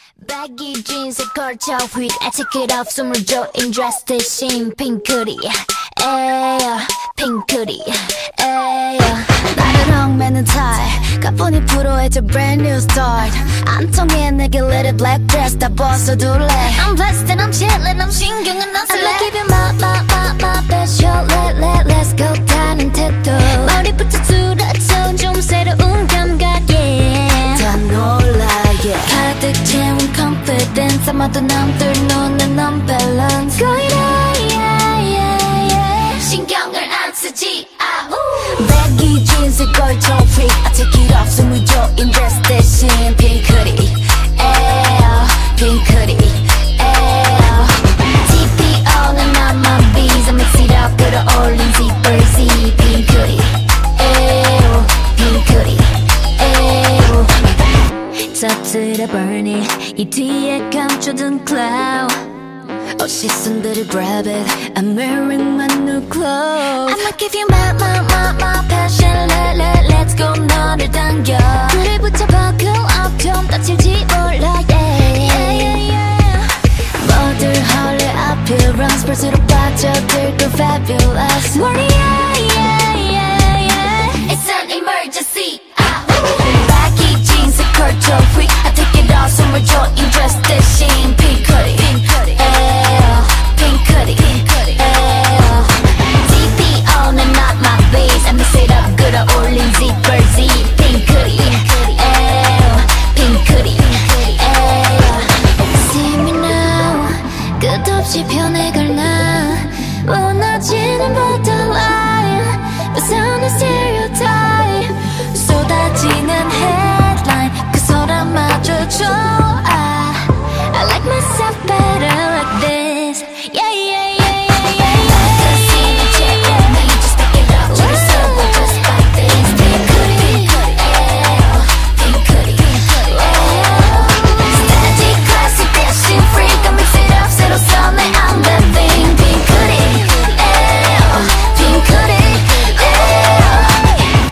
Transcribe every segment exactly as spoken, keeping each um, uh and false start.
Baggy jeans 걸쳐 휙 I take it off 숨을 줘 인드레스 대신 핑크리 에어 핑크리 에어 나를 얽매는 타일 가뿐히 프로해줘 brand new start 안 통해 내게 let it black dress 다 벗어둘래 I'm blessed and I'm chillin' I'm 신경은 안 쓸래 I'ma give you my my my my best shot let let let's go 타는 태도 머리부터 뚫어져 좀 새로운 감각 yeah 다 놀라 yeah 가득 채운 confidence 아마도 남들 눈엔 unbalance going on yeah yeah yeah 신경을 안 쓰지 아우 baggy jeans에 걸쳐 freak I take it off 숨을 줘 인드레스 대신 핑크리 에어 핑크리 에어 티피오는 not my bees I mix it up 끌어올린 zipper Z 핑크리 에어 핑크리 에어 터뜨려 burn it 이 뒤에 감춰둔 cloud 어 시선들을 grab it I'm wearing my new clothes I'ma give you my my my my passion let let let's go 너를 당겨 불을 붙여 buckle up 좀 다칠지 몰라 yeah yeah yeah yeah 모두 헐레 appearance 볼수록 빠져들 그 fabulous morning yeah yeah yeah yeah It's an emergency baggy jeans 걸쳐 quick I take it off 숨을 줘 인드레스 대신 핑크리 에어 핑크리 에어 티피오는 not my base I mix it up 끌어올린 zipper Z 핑크리 에어 핑크리 에어 See me now 끝없이 변해갈 나 원하지는 borderline 벗어난 stereotype 쏟아지는 headline 그 소란마저 좋아 I like myself better like this yeah yeah yeah yeah yeah yeah see the check on me just pick it up 줄을 서고 just like this 핑크리 에어 핑크리 에어 static classic 대신 freak I mix it up 새로 써내 I'm that thing 핑크리 에어 핑크리 에어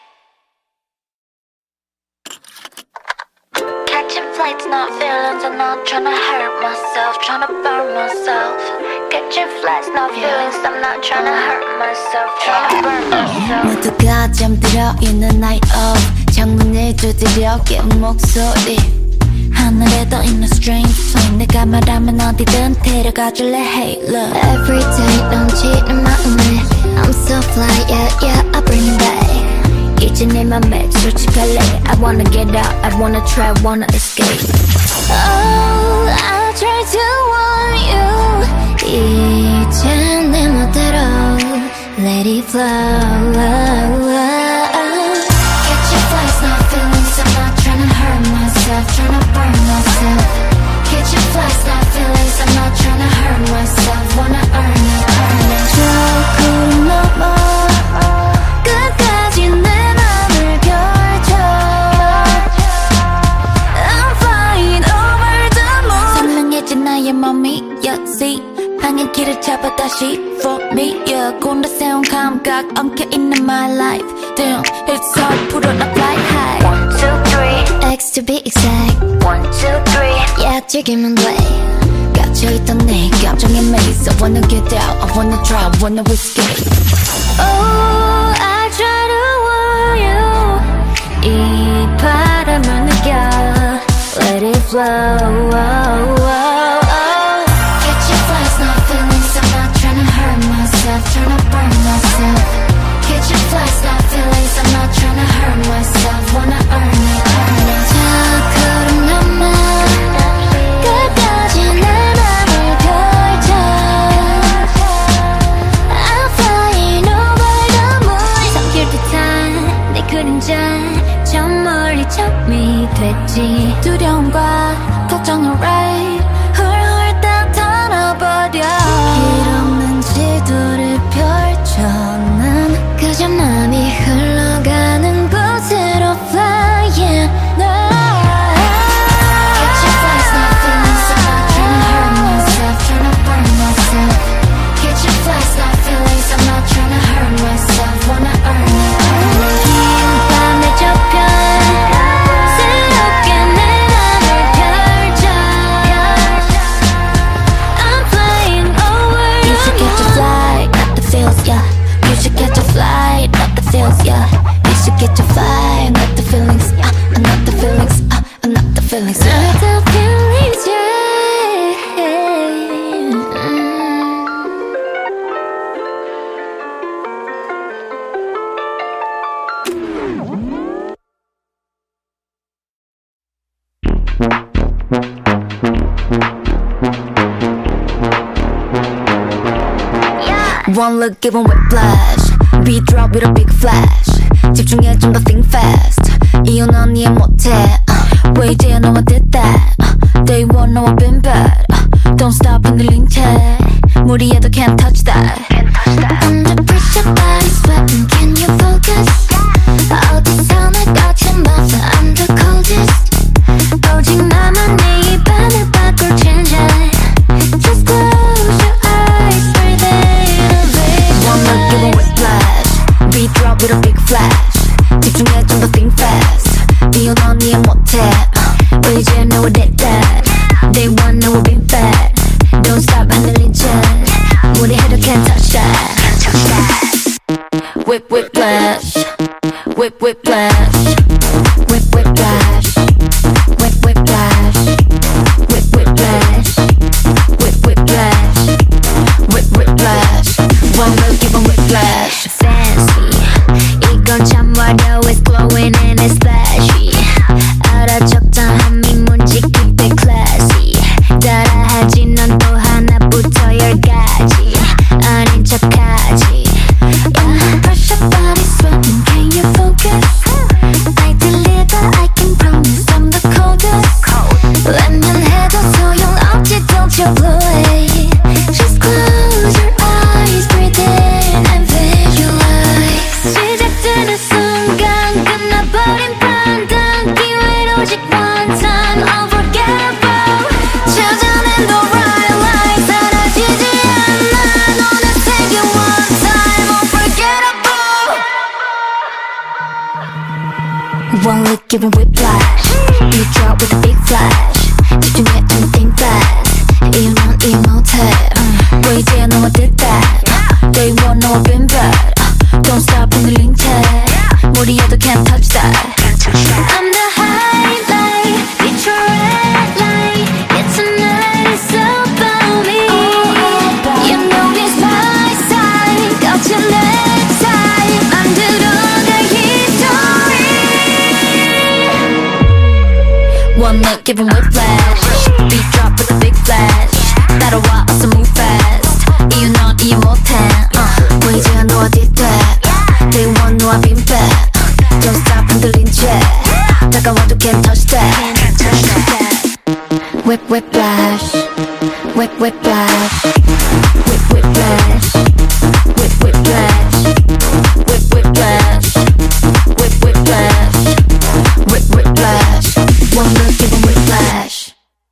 Catching flights, not feelings, I'm not tryna hurt myself, tryna burn myself. Catching flights, not feelings, I'm not tryna hurt myself, tryna burn myself. 모두가 잠들어 있는 night of 창문을 두드려 깨운 목소리 하늘에 떠있는 strange flame 내가 말하면 어디든 데려가줄래 hey look Everyday 넘치는 마음에 I'm so fly yeah yeah I bring it back 이제 내 맘에 솔직할래 I wanna get out, I wanna try, wanna escape Oh, I try to warn you 이제 내 멋대로 Let it flow Catch your flights, not feelings I'm not tryna hurt myself, tryna burn myself Catch your flights, not feelings I'm not tryna hurt myself Wanna earn it, earn it 조금 넘어 끝까지 내 맘을 펼쳐 I'm flying over the moon 선명해진 나의 몸이 yeah, see 방향 길을 잡아 다시 for me yeah 꼰대 세운 감각 엉켜있는 my life Damn it's hard put on a fly high One, two, three X to be exact One, two, three 약 즐기면 돼 갇혀있던 내 감정의 maze I wanna get out I wanna try I wanna escape Oh I try to warn you 이 바람을 느껴 Let it flow oh, oh, oh. Catch your flights not feelings I'm not tryna hurt myself tryna burn myself Catch your flights not feelings I'm not tryna hurt myself Wanna earn it earn it 자 구름 넘어 끝까지 내 맘을 펼쳐 I'm flying over the moon 삼킬 듯한 내 그림자 저 멀리 점이 됐지 두려움과 걱정을 right 훌훌 다 털어버려 길 없는 지도를 펼쳐 난 그저 맘이 흘러가는 곳으로 flying no. Catch your flights, not feelings I'm not tryna hurt myself, tryna burn myself Catch your flights, not feelings I'm not tryna hurt myself Wanna earn it, earn it 긴 밤에 좁혀 새롭게 내 맘을 펼쳐 feelings, yeah. Not the feelings, yeah. One look, give 'em whiplash. Beat drop with a big flash. 집중해 좀 더 think fast. 이유 넌 이해 못해. uh, 왜 이제야 너와 did that. uh, Day one 너와 been bad. uh, Don't stop 흔들린 채 무리해도 can't touch that. Under pressure body sweating. Can you focus? 어디서 날 거침없어. I'm the coldest. 오직 나만 내 입안을 바꿀 change it. Just close your eyes, breathe in. One look, give 'em whiplash. Beat drop with a big flash. 집중해 좀 더 think fast. 이유 넌 이해 못해. uh, 왜 이제 너와 did that. Day one 너와 been bad. Don't stop 흔들린 채 무리해도 can't touch that. Whip whip flash. Whip whip flash. Whip whip flash. Whip whip flash. Whip whip flash. Whip whip flash. Whip whip flash. One look, give 'em whiplash. Fancy. 이건 참 화려해. It's glowing and it's flashy. 알아 적당한 미문지 keep it classy. 따라하지 넌 또 하나부터 열까지 아닌 척하지. Under pressure body sweating. Can you focus? I deliver, I can promise I'm the coldest. 외면해도 소용없지, don't you blow it. Just close your eyes, breathe in and visualize. 시작되는 순간 끝나버린 판단. 기회는 오직 one time, unforgettable. 찾아낸 the right line. 사라지지 않아 너는 생긴 one time, unforgettable. One look, give 'em whiplash. Beat drop with a big flash. 집중해 좀 think fast. 이유 넌 이해 못해. uh, 왜 이제야 너와 did that. uh, Day one 너와 been bad. uh, Don't stop 흔들린 채 무리해도 can't touch that. I'm the highlight. It's your red light. It's a nice about me. You know it's my side. 거친 내 time. 안 들어갈 history. One look, give 'em whiplash. Beat drop with a big flash. 따라와 어서 move fast. 이유 넌 이해 못해. uh, 왜 이제야 너와 did that. Day one 너와 been bad. uh, Don't stop 흔들린 채 다가와도 can't touch that. Whip whip flash. Whip whip flash. Whip whip flash. Whip whip flash. Whip whip flash. Whip whip flash. Whip whip flash. One look, give 'em whiplash.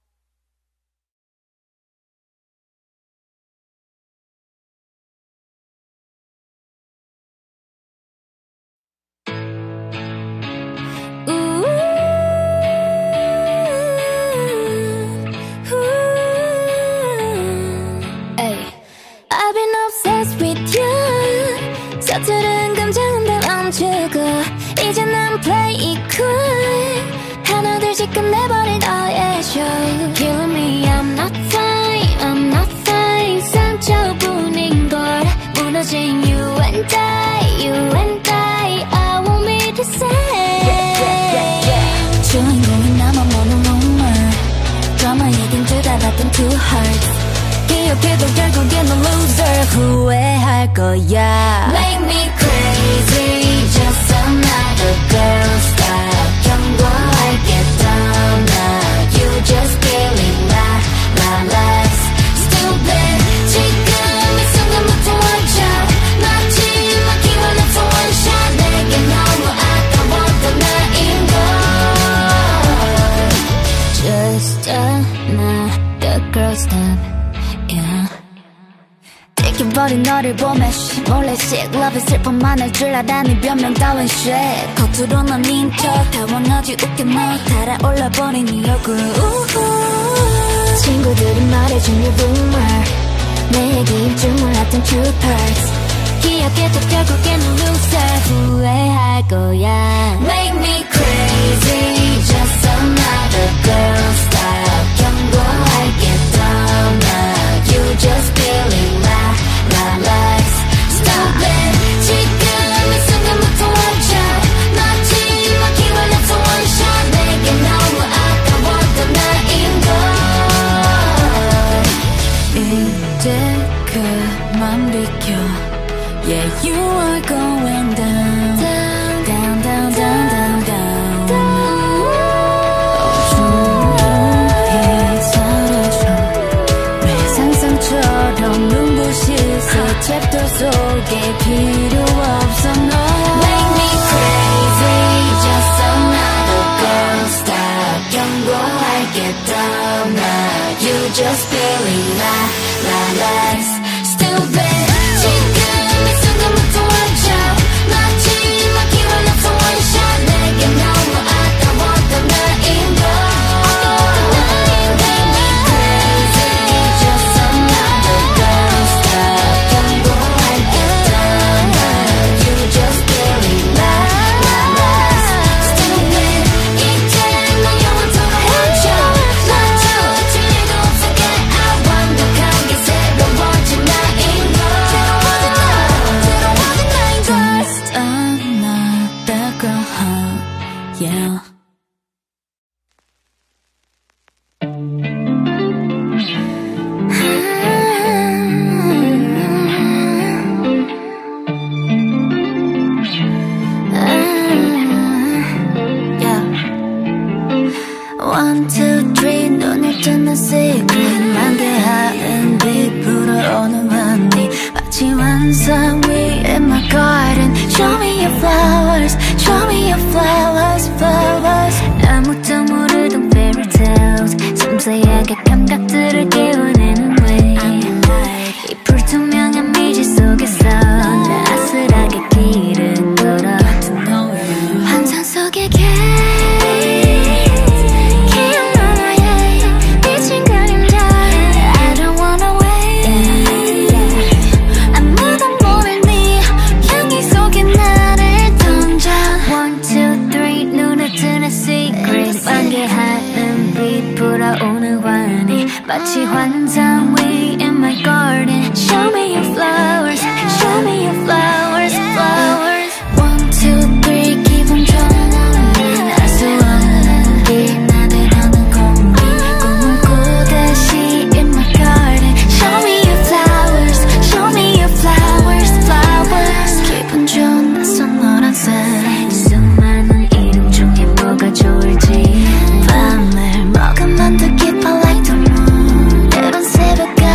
I've been obsessed with you. 서투른 감정은 다 멈추고 이제 난 play it cool. 하나둘씩 끝내버릴 너의 show. Killing me, I'm not fine, I'm not fine. 상처뿐인걸 무너진 you and I, you and I. I won't be the same. 주인공이 나만 보는 rumor. 드라마 얘긴 줄 알았던 two hearts. 기억해도 결국엔 넌 loser. 후회할 거야. Make me crazy, just another girl style. 경고할게 down now. You just killing my, my lies. Stupid. 지금 이 순간부터 watch out. 마지막 기회는 for one shot. 내게 너무 아까웠던 나인 걸. Just another girl style. 띵킹버린 너를 보며 몰래 sick love 슬픔만 할 줄 알아니 변명 따윈 shit. 겉으로 넌 인척 다원하지 웃겨 너 달아올라 버린 네 얼굴. 우후. 친구들이 말해준 네 rumor. 내 얘기일 줄 몰랐던 true parts. 기억해도 결국엔 loser. 후회할 거야. Make me cry. crazy, just another girl. Stop 경고할게 더 나. You just feeling la la lies. Stop it. 지금 이 순간부터 watch out. 마치 막히고 let's one shot. 내게 너무 아까웠던 나인 걸. 이제 그만 비켜. Yeah, you are going down, down, down, down, down, down, down. 조용히 사라져. 내 상상처럼 눈부시새 챕터 속에 필요 없어 너. Make me crazy, just another girl. Stop 경고할게 더 나. You just feeling la la lies. Stupid. Yeah. One, two, three, 눈을 뜨는 secret 만개하는 빛 불어오는 환희 마치 환상 위에 my garden. Show me your flowers, show me your flowers, flowers. 아무도 모르던 fairy tales 섬세하게 감각들을 깨워내는 way. 이 불투명한 미지 속에서 나 아슬하게 길을 걸어. 환상 속의 마치 환상 위 in my garden. Show me your flowers, show me your flowers, flowers. One, two, three, 기분 좋은 아수아는 빛 나들어는 공기 꿈을 꾸듯이 in my garden. Show me your flowers, show me your flowers, flowers. 기분 좋은 낯선 노란색 수많은 이름 중에 뭐가 좋을지 밤을 먹으면 더 깊어 like the moon. 새벽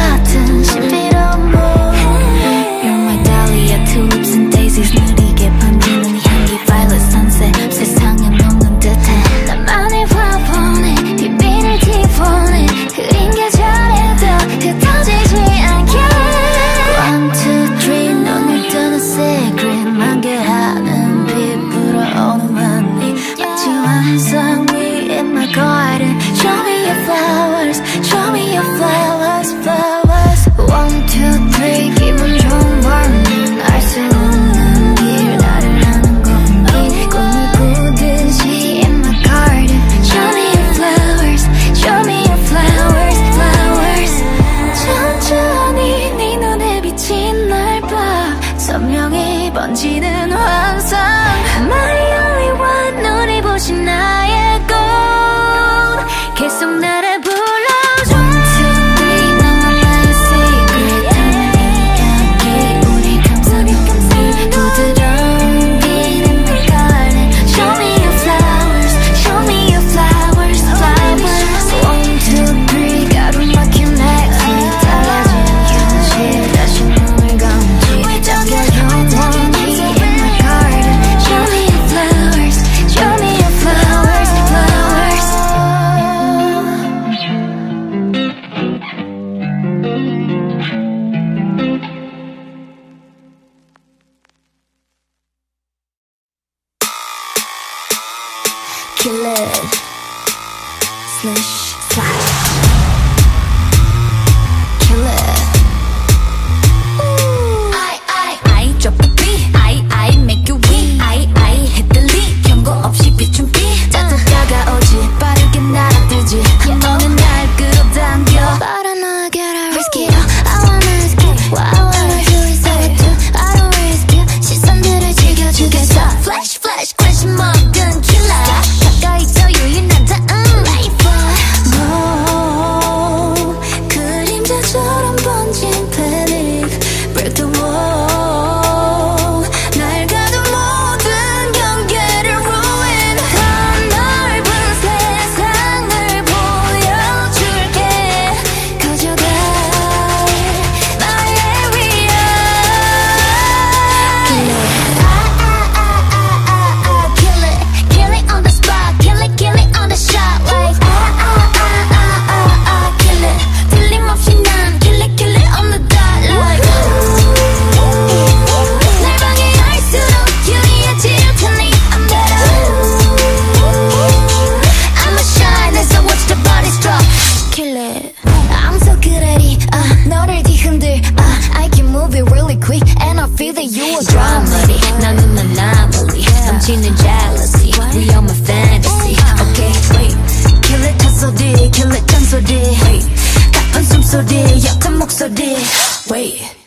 숨소리 옅은 목소리 Wait